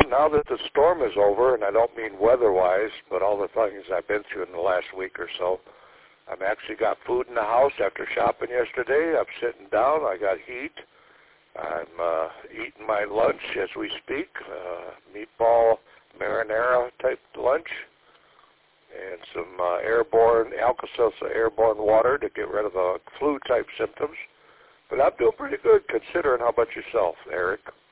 now that the storm is over, and I don't mean weather-wise, but all the things I've been through in the last week or so, I've actually got food in the house after shopping yesterday. I'm sitting down. I got heat. I'm eating my lunch as we speak, meatball marinara type lunch, and some Alka-Seltzer airborne water to get rid of the flu type symptoms. But I'm doing pretty good considering. How about yourself, Eric?